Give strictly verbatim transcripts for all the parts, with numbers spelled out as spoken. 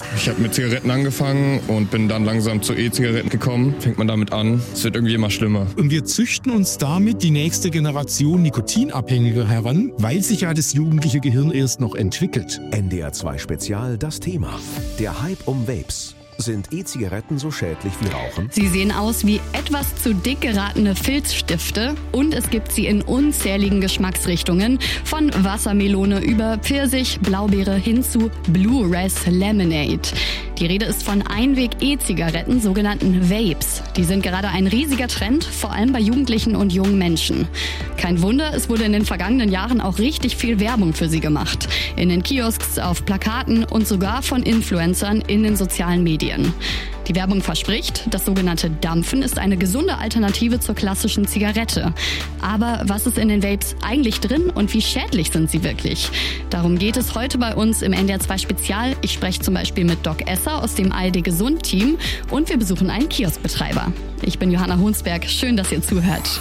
Ich habe mit Zigaretten angefangen und bin dann langsam zu E-Zigaretten gekommen. Fängt man damit an, es wird irgendwie immer schlimmer. Und wir züchten uns damit die nächste Generation Nikotinabhängiger heran, weil sich ja das jugendliche Gehirn erst noch entwickelt. N D R zwei Spezial, das Thema. Der Hype um Vapes. Sind E-Zigaretten so schädlich wie Rauchen? Sie sehen aus wie etwas zu dick geratene Filzstifte und es gibt sie in unzähligen Geschmacksrichtungen, von Wassermelone über Pfirsich, Blaubeere hin zu Blue Ras Lemonade. Die Rede ist von Einweg-E-Zigaretten, sogenannten Vapes. Die sind gerade ein riesiger Trend, vor allem bei Jugendlichen und jungen Menschen. Kein Wunder, es wurde in den vergangenen Jahren auch richtig viel Werbung für sie gemacht. In den Kiosks, auf Plakaten und sogar von Influencern in den sozialen Medien. Die Werbung verspricht, das sogenannte Dampfen ist eine gesunde Alternative zur klassischen Zigarette. Aber was ist in den Vapes eigentlich drin und wie schädlich sind sie wirklich? Darum geht es heute bei uns im N D R zwei Spezial. Ich spreche zum Beispiel mit Doc Esser aus dem A R D Gesund Team und wir besuchen einen Kioskbetreiber. Ich bin Johanna Hunsberg, schön, dass ihr zuhört.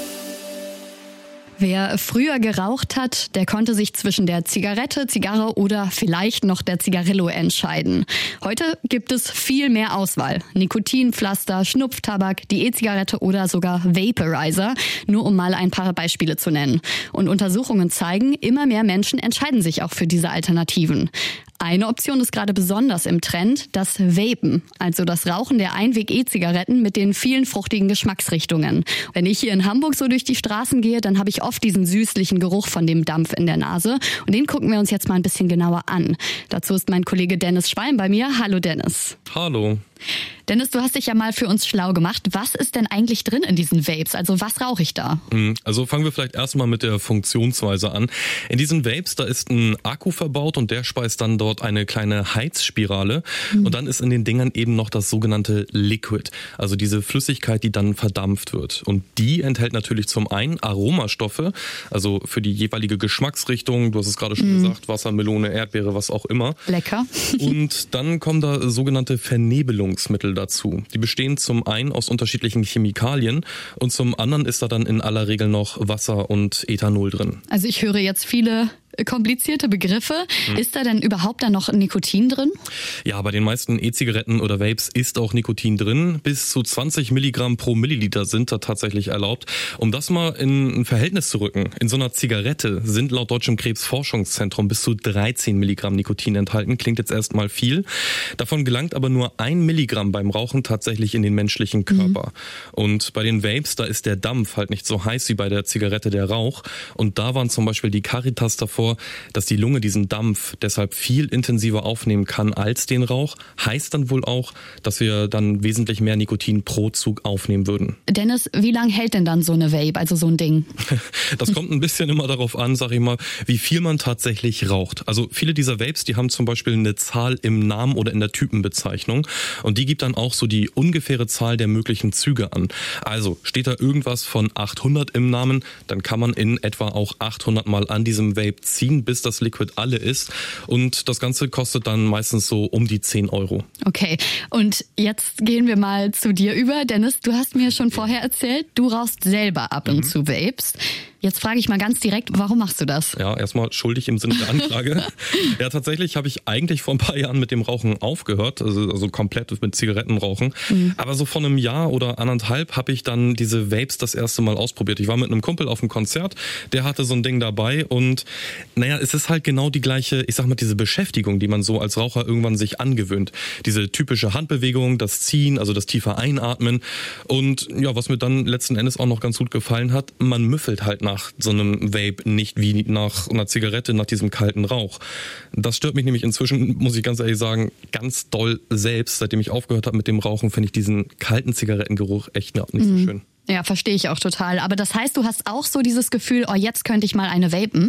Wer früher geraucht hat, der konnte sich zwischen der Zigarette, Zigarre oder vielleicht noch der Zigarillo entscheiden. Heute gibt es viel mehr Auswahl. Nikotinpflaster, Schnupftabak, die E-Zigarette oder sogar Vaporizer, nur um mal ein paar Beispiele zu nennen. Und Untersuchungen zeigen, immer mehr Menschen entscheiden sich auch für diese Alternativen. Eine Option ist gerade besonders im Trend, das Vapen, also das Rauchen der Einweg-E-Zigaretten mit den vielen fruchtigen Geschmacksrichtungen. Wenn ich hier in Hamburg so durch die Straßen gehe, dann habe ich oft diesen süßlichen Geruch von dem Dampf in der Nase. Und den gucken wir uns jetzt mal ein bisschen genauer an. Dazu ist mein Kollege Dennis Schwalm bei mir. Hallo Dennis. Hallo. Dennis, du hast dich ja mal für uns schlau gemacht. Was ist denn eigentlich drin in diesen Vapes? Also was rauche ich da? Also fangen wir vielleicht erstmal mit der Funktionsweise an. In diesen Vapes, da ist ein Akku verbaut und der speist dann dort eine kleine Heizspirale. Mhm. Und dann ist in den Dingern eben noch das sogenannte Liquid, also diese Flüssigkeit, die dann verdampft wird. Und die enthält natürlich zum einen Aromastoffe, also für die jeweilige Geschmacksrichtung. Du hast es gerade schon mhm. gesagt, Wasser, Melone, Erdbeere, was auch immer. Lecker. Und dann kommen da sogenannte Vernebelungsmittel dazu. Die bestehen zum einen aus unterschiedlichen Chemikalien und zum anderen ist da dann in aller Regel noch Wasser und Ethanol drin. Also ich höre jetzt viele komplizierte Begriffe. Hm. Ist da denn überhaupt da noch Nikotin drin? Ja, bei den meisten E-Zigaretten oder Vapes ist auch Nikotin drin. Bis zu zwanzig Milligramm pro Milliliter sind da tatsächlich erlaubt. Um das mal in ein Verhältnis zu rücken. In so einer Zigarette sind laut Deutschem Krebsforschungszentrum bis zu dreizehn Milligramm Nikotin enthalten. Klingt jetzt erstmal viel. Davon gelangt aber nur ein Milligramm beim Rauchen tatsächlich in den menschlichen Körper. Mhm. Und bei den Vapes, da ist der Dampf halt nicht so heiß wie bei der Zigarette der Rauch. Und da waren zum Beispiel die Caritas davor, dass die Lunge diesen Dampf deshalb viel intensiver aufnehmen kann als den Rauch. Heißt dann wohl auch, dass wir dann wesentlich mehr Nikotin pro Zug aufnehmen würden. Dennis, wie lang hält denn dann so eine Vape, also so ein Ding? Das kommt ein bisschen immer darauf an, sag ich mal, wie viel man tatsächlich raucht. Also viele dieser Vapes, die haben zum Beispiel eine Zahl im Namen oder in der Typenbezeichnung und die gibt dann auch so die ungefähre Zahl der möglichen Züge an. Also steht da irgendwas von achthundert im Namen, dann kann man in etwa auch achthundert Mal an diesem Vape ziehen, bis das Liquid alle ist. Und das Ganze kostet dann meistens so um die zehn Euro. Okay, und jetzt gehen wir mal zu dir über. Dennis, du hast mir schon vorher erzählt, du rauchst selber ab und mhm. zu Vapes. Jetzt frage ich mal ganz direkt, warum machst du das? Ja, erstmal schuldig im Sinne der Anklage. Ja, tatsächlich habe ich eigentlich vor ein paar Jahren mit dem Rauchen aufgehört, also, also komplett mit Zigarettenrauchen. Mhm. Aber so vor einem Jahr oder anderthalb habe ich dann diese Vapes das erste Mal ausprobiert. Ich war mit einem Kumpel auf einem Konzert, der hatte so ein Ding dabei und naja, es ist halt genau die gleiche, ich sag mal, diese Beschäftigung, die man so als Raucher irgendwann sich angewöhnt. Diese typische Handbewegung, das Ziehen, also das tiefe Einatmen und ja, was mir dann letzten Endes auch noch ganz gut gefallen hat, man müffelt halt nach so einem Vape nicht wie nach einer Zigarette, nach diesem kalten Rauch. Das stört mich nämlich inzwischen, muss ich ganz ehrlich sagen, ganz doll selbst. Seitdem ich aufgehört habe mit dem Rauchen, finde ich diesen kalten Zigarettengeruch echt nicht mhm. so schön. Ja, verstehe ich auch total. Aber das heißt, du hast auch so dieses Gefühl, oh, jetzt könnte ich mal eine vapen?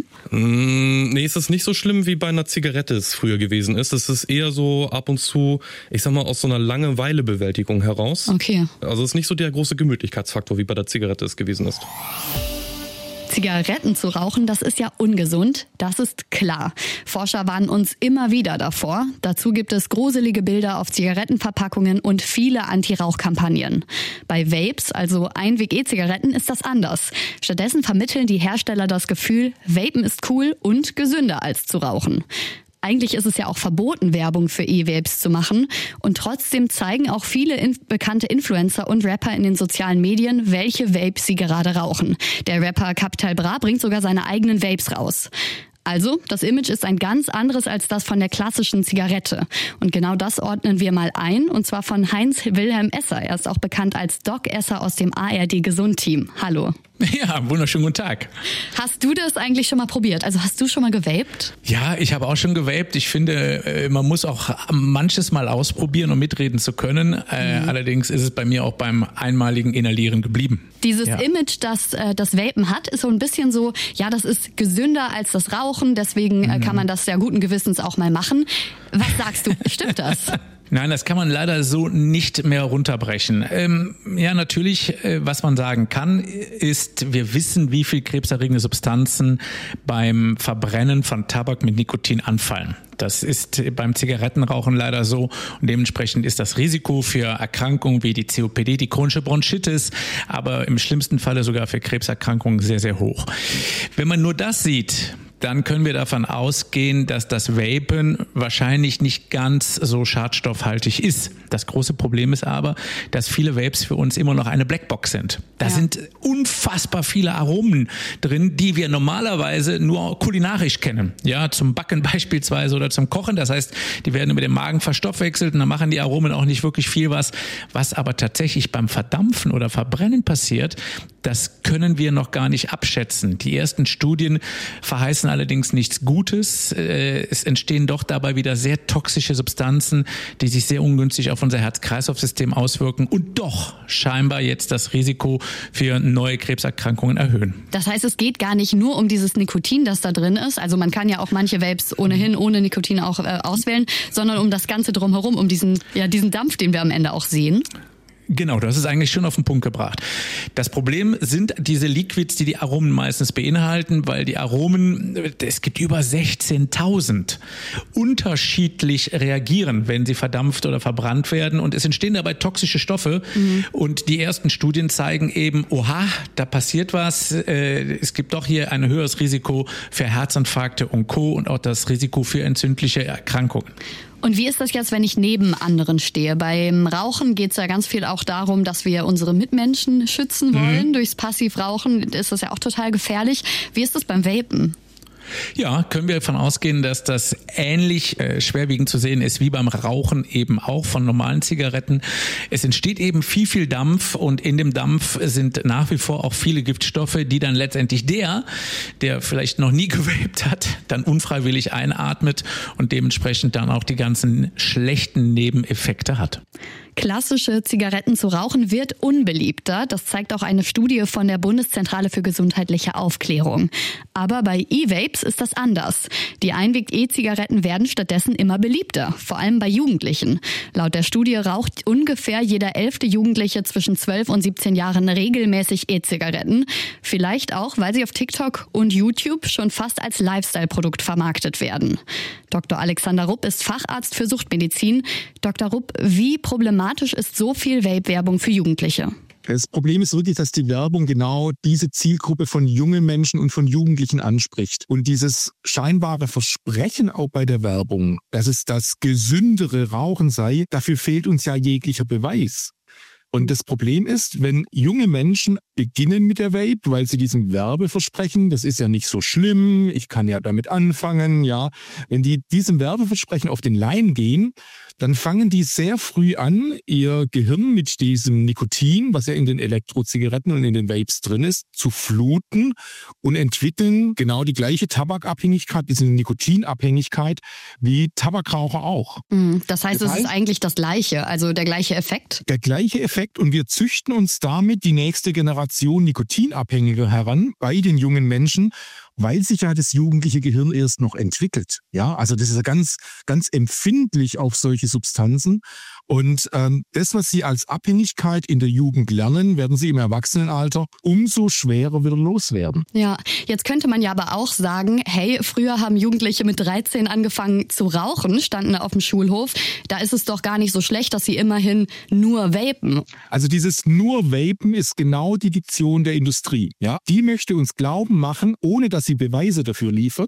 Mm, nee, es ist nicht so schlimm, wie bei einer Zigarette es früher gewesen ist. Es ist eher so ab und zu, ich sag mal, aus so einer Langeweile-Bewältigung heraus. Okay. Also es ist nicht so der große Gemütlichkeitsfaktor, wie bei der Zigarette es gewesen ist. Zigaretten zu rauchen, das ist ja ungesund, das ist klar. Forscher warnen uns immer wieder davor. Dazu gibt es gruselige Bilder auf Zigarettenverpackungen und viele Anti-Rauch-Kampagnen. Bei Vapes, also Einweg-E-Zigaretten, ist das anders. Stattdessen vermitteln die Hersteller das Gefühl, Vapen ist cool und gesünder als zu rauchen. Eigentlich ist es ja auch verboten, Werbung für E-Vapes zu machen. Und trotzdem zeigen auch viele in- bekannte Influencer und Rapper in den sozialen Medien, welche Vapes sie gerade rauchen. Der Rapper Capital Bra bringt sogar seine eigenen Vapes raus. Also, das Image ist ein ganz anderes als das von der klassischen Zigarette. Und genau das ordnen wir mal ein, und zwar von Heinz-Wilhelm Esser. Er ist auch bekannt als Doc Esser aus dem A R D-Gesund-Team. Hallo. Ja, wunderschönen guten Tag. Hast du das eigentlich schon mal probiert? Also hast du schon mal gevaped? Ja, ich habe auch schon gevaped. Ich finde, man muss auch manches mal ausprobieren, um mitreden zu können. Mhm. Allerdings ist es bei mir auch beim einmaligen Inhalieren geblieben. Dieses ja. Image, das das Vapen hat, ist so ein bisschen so, ja, das ist gesünder als das Rauchen, deswegen mhm. kann man das ja guten Gewissens auch mal machen. Was sagst du? Stimmt das? Nein, das kann man leider so nicht mehr runterbrechen. Ähm, ja, natürlich, äh, was man sagen kann, ist, wir wissen, wie viel krebserregende Substanzen beim Verbrennen von Tabak mit Nikotin anfallen. Das ist beim Zigarettenrauchen leider so, und dementsprechend ist das Risiko für Erkrankungen wie die C O P D, die chronische Bronchitis, aber im schlimmsten Falle sogar für Krebserkrankungen sehr, sehr hoch. Wenn man nur das sieht, dann können wir davon ausgehen, dass das Vapen wahrscheinlich nicht ganz so schadstoffhaltig ist. Das große Problem ist aber, dass viele Vapes für uns immer noch eine Blackbox sind. Da ja. sind unfassbar viele Aromen drin, die wir normalerweise nur kulinarisch kennen. Ja, zum Backen beispielsweise oder zum Kochen. Das heißt, die werden über den Magen verstoffwechselt und dann machen die Aromen auch nicht wirklich viel was. Was aber tatsächlich beim Verdampfen oder Verbrennen passiert, das können wir noch gar nicht abschätzen. Die ersten Studien verheißen allerdings nichts Gutes. Es entstehen doch dabei wieder sehr toxische Substanzen, die sich sehr ungünstig auf unser Herz-Kreislauf-System auswirken und doch scheinbar jetzt das Risiko für neue Krebserkrankungen erhöhen. Das heißt, es geht gar nicht nur um dieses Nikotin, das da drin ist. Also man kann ja auch manche Vapes ohnehin ohne Nikotin auch äh, auswählen, sondern um das Ganze drumherum, um diesen, ja, diesen Dampf, den wir am Ende auch sehen. Genau, das ist eigentlich schon auf den Punkt gebracht. Das Problem sind diese Liquids, die die Aromen meistens beinhalten, weil die Aromen, es gibt über sechzehntausend, unterschiedlich reagieren, wenn sie verdampft oder verbrannt werden, und es entstehen dabei toxische Stoffe. Mhm. Und die ersten Studien zeigen eben, oha, da passiert was, es gibt doch hier ein höheres Risiko für Herzinfarkte und Co. und auch das Risiko für entzündliche Erkrankungen. Und wie ist das jetzt, wenn ich neben anderen stehe? Beim Rauchen geht es ja ganz viel auch darum, dass wir unsere Mitmenschen schützen wollen. Mhm. Durchs Passivrauchen ist das ja auch total gefährlich. Wie ist das beim Vapen? Ja, können wir davon ausgehen, dass das ähnlich äh, schwerwiegend zu sehen ist wie beim Rauchen eben auch von normalen Zigaretten. Es entsteht eben viel, viel Dampf, und in dem Dampf sind nach wie vor auch viele Giftstoffe, die dann letztendlich der, der vielleicht noch nie gewaped hat, dann unfreiwillig einatmet und dementsprechend dann auch die ganzen schlechten Nebeneffekte hat. Klassische Zigaretten zu rauchen wird unbeliebter. Das zeigt auch eine Studie von der Bundeszentrale für gesundheitliche Aufklärung. Aber bei E-Vapes ist das anders. Die Einweg-E-Zigaretten werden stattdessen immer beliebter, vor allem bei Jugendlichen. Laut der Studie raucht ungefähr jeder elfte Jugendliche zwischen zwölf und siebzehn Jahren regelmäßig E-Zigaretten. Vielleicht auch, weil sie auf TikTok und YouTube schon fast als Lifestyle-Produkt vermarktet werden. Doktor Alexander Rupp ist Facharzt für Suchtmedizin. Doktor Rupp, wie problematisch ist so viel Vape-Werbung für Jugendliche? Das Problem ist wirklich, dass die Werbung genau diese Zielgruppe von jungen Menschen und von Jugendlichen anspricht. Und dieses scheinbare Versprechen auch bei der Werbung, dass es das gesündere Rauchen sei, dafür fehlt uns ja jeglicher Beweis. Und das Problem ist, wenn junge Menschen beginnen mit der Vape, weil sie diesem Werbeversprechen, das ist ja nicht so schlimm, ich kann ja damit anfangen, ja, wenn die diesem Werbeversprechen auf den Leim gehen, dann fangen die sehr früh an, ihr Gehirn mit diesem Nikotin, was ja in den Elektrozigaretten und in den Vapes drin ist, zu fluten und entwickeln genau die gleiche Tabakabhängigkeit, diese Nikotinabhängigkeit wie Tabakraucher auch. Das heißt, das es heißt, ist eigentlich das Gleiche, also der gleiche Effekt? Der gleiche Effekt, und wir züchten uns damit die nächste Generation Nikotinabhängiger heran bei den jungen Menschen, weil sich ja das jugendliche Gehirn erst noch entwickelt. Ja, also das ist ja ganz, ganz empfindlich auf solche Substanzen. Und ähm, das, was sie als Abhängigkeit in der Jugend lernen, werden sie im Erwachsenenalter umso schwerer wieder loswerden. Ja, jetzt könnte man ja aber auch sagen, hey, früher haben Jugendliche mit dreizehn angefangen zu rauchen, standen auf dem Schulhof. Da ist es doch gar nicht so schlecht, dass sie immerhin nur vapen. Also dieses nur vapen ist genau die Diktion der Industrie. Ja, die möchte uns glauben machen, ohne dass sie Beweise dafür liefert,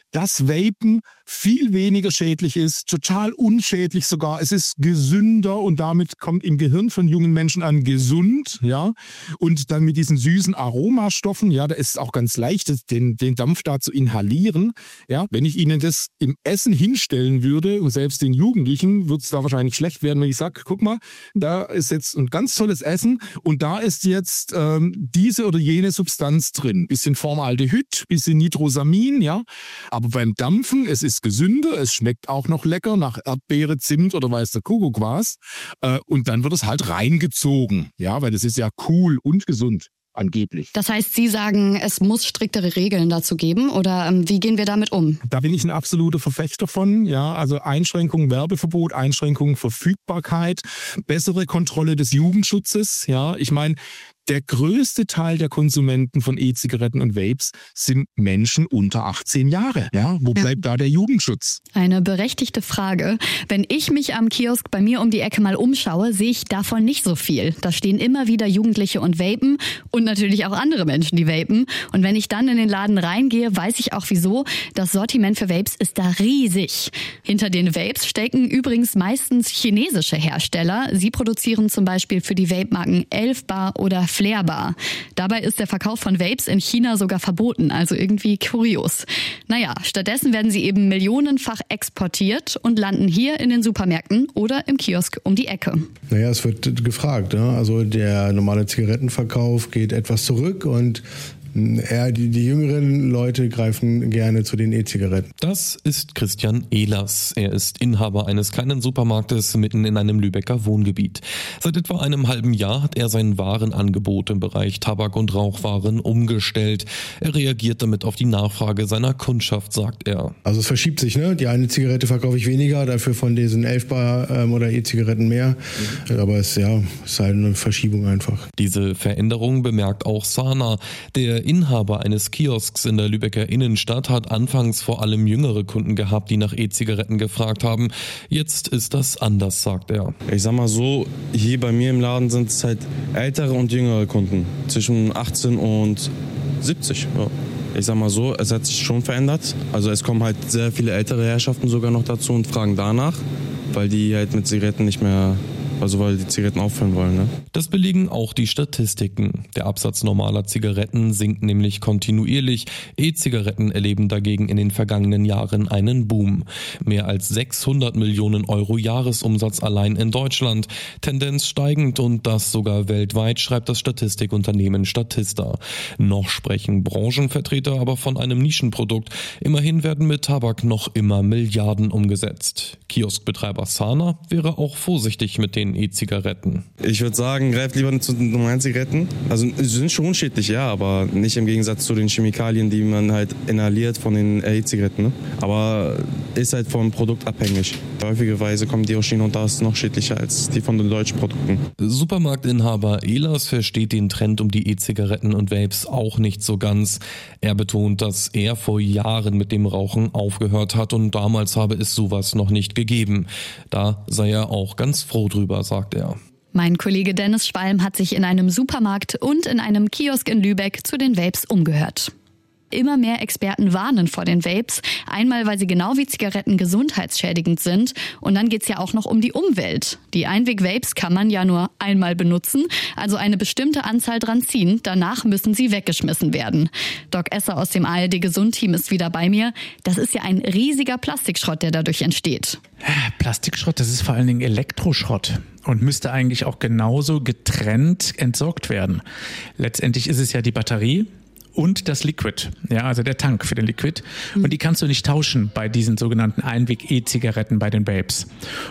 dass Vapen viel weniger schädlich ist, total unschädlich sogar. Es ist gesünder und damit kommt im Gehirn von jungen Menschen an gesund, ja. Und dann mit diesen süßen Aromastoffen, ja, da ist es auch ganz leicht, den, den Dampf da zu inhalieren, ja. Wenn ich Ihnen das im Essen hinstellen würde und selbst den Jugendlichen, würde es da wahrscheinlich schlecht werden, wenn ich sage, guck mal, da ist jetzt ein ganz tolles Essen und da ist jetzt ähm, diese oder jene Substanz drin. Bisschen Formaldehyd, bisschen Nitrosamin, ja. Aber beim Dampfen, es ist gesünder, es schmeckt auch noch lecker nach Erdbeere, Zimt oder weiß der Kuckuck was. Äh, und dann wird es halt reingezogen, ja, weil das ist ja cool und gesund. Angeblich. Das heißt, Sie sagen, es muss striktere Regeln dazu geben oder ähm, wie gehen wir damit um? Da bin ich ein absoluter Verfechter von, ja, also Einschränkung, Werbeverbot, Einschränkung, Verfügbarkeit, bessere Kontrolle des Jugendschutzes, ja, ich meine, der größte Teil der Konsumenten von E-Zigaretten und Vapes sind Menschen unter achtzehn Jahre. Ja, wo bleibt ja da der Jugendschutz? Eine berechtigte Frage. Wenn ich mich am Kiosk bei mir um die Ecke mal umschaue, sehe ich davon nicht so viel. Da stehen immer wieder Jugendliche und vapen und natürlich auch andere Menschen, die vapen. Und wenn ich dann in den Laden reingehe, weiß ich auch wieso. Das Sortiment für Vapes ist da riesig. Hinter den Vapes stecken übrigens meistens chinesische Hersteller. Sie produzieren zum Beispiel für die Vape-Marken Elfbar oder Flairbar. Dabei ist der Verkauf von Vapes in China sogar verboten, also irgendwie kurios. Naja, stattdessen werden sie eben millionenfach exportiert und landen hier in den Supermärkten oder im Kiosk um die Ecke. Naja, es wird gefragt, ne? Also der normale Zigarettenverkauf geht etwas zurück und eher die, die jüngeren Leute greifen gerne zu den E-Zigaretten. Das ist Christian Ehlers. Er ist Inhaber eines kleinen Supermarktes mitten in einem Lübecker Wohngebiet. Seit etwa einem halben Jahr hat er sein Warenangebot im Bereich Tabak- und Rauchwaren umgestellt. Er reagiert damit auf die Nachfrage seiner Kundschaft, sagt er. Also es verschiebt sich, ne? Die eine Zigarette verkaufe ich weniger, dafür von diesen Elfbar ähm, oder E-Zigaretten mehr. Mhm. Aber es ja, ist halt eine Verschiebung einfach. Diese Veränderung bemerkt auch Sana. Der Inhaber eines Kiosks in der Lübecker Innenstadt hat anfangs vor allem jüngere Kunden gehabt, die nach E-Zigaretten gefragt haben. Jetzt ist das anders, sagt er. Ich sag mal so, hier bei mir im Laden sind es halt ältere und jüngere Kunden. Zwischen achtzehn und siebzig. Ja. Ich sag mal so, es hat sich schon verändert. Also es kommen halt sehr viele ältere Herrschaften sogar noch dazu und fragen danach, weil die halt mit Zigaretten nicht mehr... Also weil die Zigaretten aufhören wollen, ne? Das belegen auch die Statistiken. Der Absatz normaler Zigaretten sinkt nämlich kontinuierlich. E-Zigaretten erleben dagegen in den vergangenen Jahren einen Boom. Mehr als sechshundert Millionen Euro Jahresumsatz allein in Deutschland. Tendenz steigend und das sogar weltweit, schreibt das Statistikunternehmen Statista. Noch sprechen Branchenvertreter aber von einem Nischenprodukt. Immerhin werden mit Tabak noch immer Milliarden umgesetzt. Kioskbetreiber Sana wäre auch vorsichtig mit den E-Zigaretten. Ich würde sagen, greift lieber zu den normalen Zigaretten. Also sie sind schon schädlich, ja, aber nicht im Gegensatz zu den Chemikalien, die man halt inhaliert von den E-Zigaretten. Ne? Aber ist halt vom Produkt abhängig. Häufigerweise kommen die aus China und da ist es noch schädlicher als die von den deutschen Produkten. Supermarktinhaber Ehlers versteht den Trend um die E-Zigaretten und Vapes auch nicht so ganz. Er betont, dass er vor Jahren mit dem Rauchen aufgehört hat und damals habe es sowas noch nicht gegeben. Da sei er auch ganz froh drüber, sagt er. Mein Kollege Dennis Schwalm hat sich in einem Supermarkt und in einem Kiosk in Lübeck zu den Vapes umgehört. Immer mehr Experten warnen vor den Vapes, einmal weil sie genau wie Zigaretten gesundheitsschädigend sind und dann geht's ja auch noch um die Umwelt. Die Einweg-Vapes kann man ja nur einmal benutzen, also eine bestimmte Anzahl dran ziehen, danach müssen sie weggeschmissen werden. Doc Esser aus dem A R D-Gesundteam ist wieder bei mir. Das ist ja ein riesiger Plastikschrott, der dadurch entsteht. Plastikschrott, das ist vor allen Dingen Elektroschrott und müsste eigentlich auch genauso getrennt entsorgt werden. Letztendlich ist es ja die Batterie und das Liquid, ja, also der Tank für den Liquid. Und die kannst du nicht tauschen bei diesen sogenannten Einweg-E-Zigaretten bei den Vapes.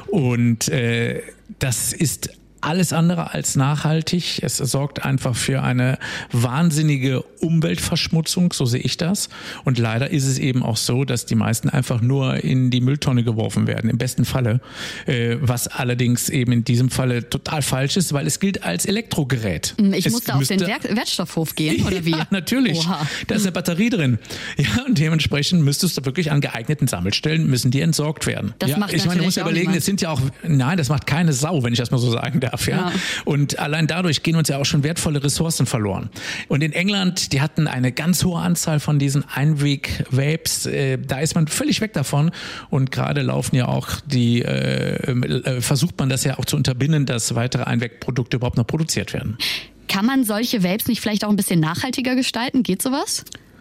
Und äh, das ist alles andere als nachhaltig. Es sorgt einfach für eine wahnsinnige Umweltverschmutzung, so sehe ich das. Und leider ist es eben auch so, dass die meisten einfach nur in die Mülltonne geworfen werden, im besten Falle. Äh, was allerdings eben in diesem Falle total falsch ist, weil es gilt als Elektrogerät. Ich es musste auf den Werk- Wertstoffhof gehen, oder wie? Ja, natürlich. Oha. Da ist eine Batterie drin. Ja, und dementsprechend müsstest du wirklich an geeigneten Sammelstellen, müssen die entsorgt werden. Das ja, macht ich meine, du musst natürlich überlegen, auch es sind ja auch, nein, das macht keine Sau, wenn ich das mal so sagen darf. darf. Ja? Ja. Und allein dadurch gehen uns ja auch schon wertvolle Ressourcen verloren. Und in England, die hatten eine ganz hohe Anzahl von diesen Einweg-Vapes. Äh, da ist man völlig weg davon. Und gerade laufen ja auch die, äh, äh, versucht man das ja auch zu unterbinden, dass weitere Einwegprodukte überhaupt noch produziert werden. Kann man solche Vapes nicht vielleicht auch ein bisschen nachhaltiger gestalten? Geht sowas?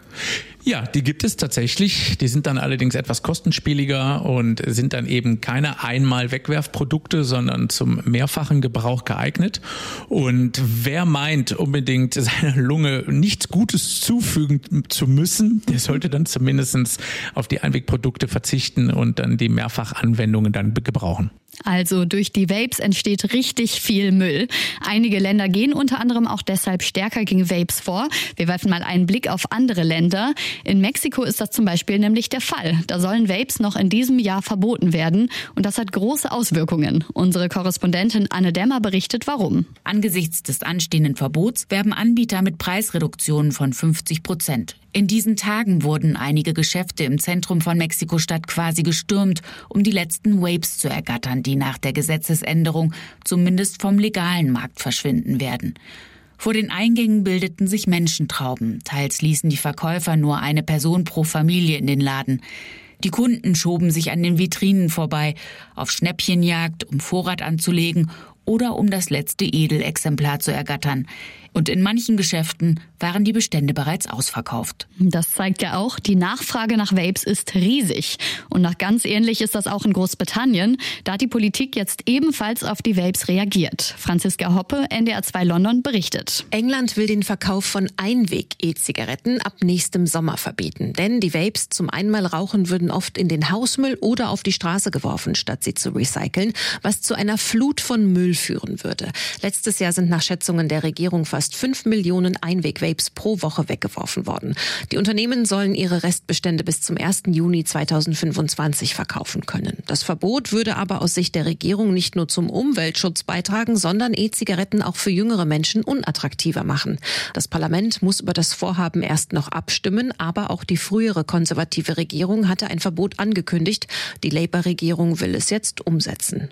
Ja, die gibt es tatsächlich. Die sind dann allerdings etwas kostenspieliger und sind dann eben keine Einmal-Wegwerfprodukte, sondern zum mehrfachen Gebrauch geeignet. Und wer meint, unbedingt seiner Lunge nichts Gutes zufügen zu müssen, der sollte dann zumindest auf die Einwegprodukte verzichten und dann die Mehrfachanwendungen dann gebrauchen. Also durch die Vapes entsteht richtig viel Müll. Einige Länder gehen unter anderem auch deshalb stärker gegen Vapes vor. Wir werfen mal einen Blick auf andere Länder. In Mexiko ist das zum Beispiel nämlich der Fall. Da sollen Vapes noch in diesem Jahr verboten werden. Und das hat große Auswirkungen. Unsere Korrespondentin Anne Dämmer berichtet, warum. Angesichts des anstehenden Verbots werben Anbieter mit Preisreduktionen von fünfzig Prozent. In diesen Tagen wurden einige Geschäfte im Zentrum von Mexiko-Stadt quasi gestürmt, um die letzten Vapes zu ergattern, die nach der Gesetzesänderung zumindest vom legalen Markt verschwinden werden. Vor den Eingängen bildeten sich Menschentrauben. Teils ließen die Verkäufer nur eine Person pro Familie in den Laden. Die Kunden schoben sich an den Vitrinen vorbei, auf Schnäppchenjagd, um Vorrat anzulegen oder um das letzte Edelexemplar zu ergattern. Und in manchen Geschäften waren die Bestände bereits ausverkauft. Das zeigt ja auch, die Nachfrage nach Vapes ist riesig. Und nach ganz ähnlich ist das auch in Großbritannien. Da hat die Politik jetzt ebenfalls auf die Vapes reagiert. Franziska Hoppe, N D R zwei London, berichtet. England will den Verkauf von Einweg-E-Zigaretten ab nächstem Sommer verbieten. Denn die Vapes zum Einmalrauchen würden oft in den Hausmüll oder auf die Straße geworfen, statt sie zu recyceln, was zu einer Flut von Müll führen würde. Letztes Jahr sind nach Schätzungen der Regierung fast fünf Millionen Einweg-Vapes pro Woche weggeworfen worden. Die Unternehmen sollen ihre Restbestände bis zum ersten Juni zweitausendfünfundzwanzig verkaufen können. Das Verbot würde aber aus Sicht der Regierung nicht nur zum Umweltschutz beitragen, sondern E-Zigaretten auch für jüngere Menschen unattraktiver machen. Das Parlament muss über das Vorhaben erst noch abstimmen, aber auch die frühere konservative Regierung hatte ein Verbot angekündigt. Die Labour-Regierung will es jetzt umsetzen.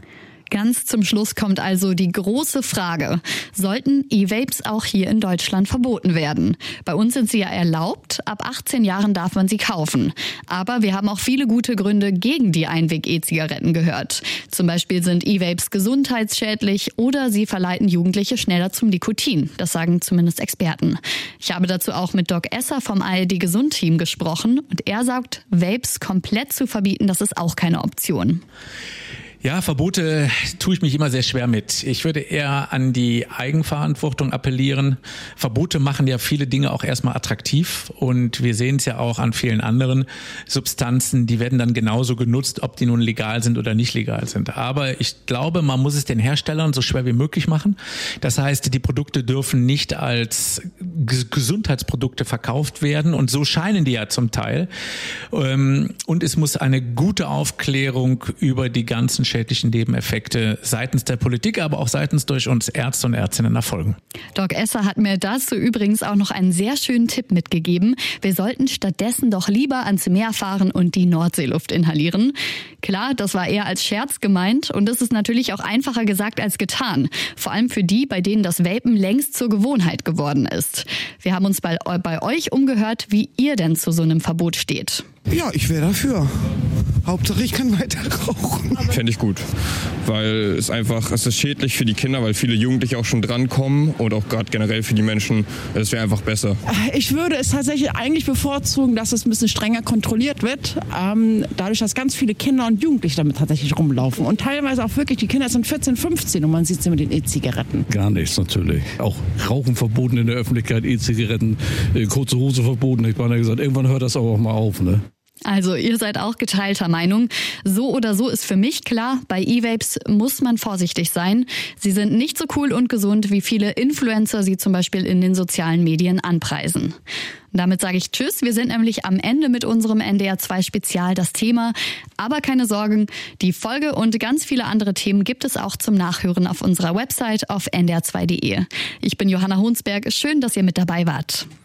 Ganz zum Schluss kommt also die große Frage: Sollten E-Vapes auch hier in Deutschland verboten werden? Bei uns sind sie ja erlaubt, ab achtzehn Jahren darf man sie kaufen. Aber wir haben auch viele gute Gründe gegen die Einweg-E-Zigaretten gehört. Zum Beispiel sind E-Vapes gesundheitsschädlich oder sie verleiten Jugendliche schneller zum Nikotin. Das sagen zumindest Experten. Ich habe dazu auch mit Doc Esser vom A R D-Gesund-Team gesprochen und er sagt, Vapes komplett zu verbieten, das ist auch keine Option. Ja, Verbote tue ich mich immer sehr schwer mit. Ich würde eher an die Eigenverantwortung appellieren. Verbote machen ja viele Dinge auch erstmal attraktiv und wir sehen es ja auch an vielen anderen Substanzen, die werden dann genauso genutzt, ob die nun legal sind oder nicht legal sind. Aber ich glaube, man muss es den Herstellern so schwer wie möglich machen. Das heißt, die Produkte dürfen nicht als Gesundheitsprodukte verkauft werden und so scheinen die ja zum Teil. Und es muss eine gute Aufklärung über die ganzen schädlichen Nebeneffekte seitens der Politik, aber auch seitens durch uns Ärzte und Ärztinnen erfolgen. Doc Esser hat mir dazu übrigens auch noch einen sehr schönen Tipp mitgegeben. Wir sollten stattdessen doch lieber ans Meer fahren und die Nordseeluft inhalieren. Klar, das war eher als Scherz gemeint und das ist natürlich auch einfacher gesagt als getan. Vor allem für die, bei denen das Vapen längst zur Gewohnheit geworden ist. Wir haben uns bei, bei euch umgehört, wie ihr denn zu so einem Verbot steht. Ja, ich wäre dafür. Hauptsache ich kann weiter rauchen. Fände ich gut, weil es einfach, es ist schädlich für die Kinder, weil viele Jugendliche auch schon drankommen und auch gerade generell für die Menschen, es wäre einfach besser. Ich würde es tatsächlich eigentlich bevorzugen, dass es ein bisschen strenger kontrolliert wird, ähm, dadurch, dass ganz viele Kinder und Jugendliche damit tatsächlich rumlaufen und teilweise auch wirklich, die Kinder sind vierzehn, fünfzehn und man sieht sie mit den E-Zigaretten. Gar nichts natürlich. Auch Rauchen verboten in der Öffentlichkeit, E-Zigaretten, äh, kurze Hose verboten. Ich habe gesagt, irgendwann hört das aber auch mal auf, ne? Also ihr seid auch geteilter Meinung. So oder so ist für mich klar, bei E-Vapes muss man vorsichtig sein. Sie sind nicht so cool und gesund, wie viele Influencer sie zum Beispiel in den sozialen Medien anpreisen. Und damit sage ich Tschüss. Wir sind nämlich am Ende mit unserem N D R zwei Spezial das Thema. Aber keine Sorgen, die Folge und ganz viele andere Themen gibt es auch zum Nachhören auf unserer Website auf n d r zwei punkt d e. Ich bin Johanna Honsberg. Schön, dass ihr mit dabei wart.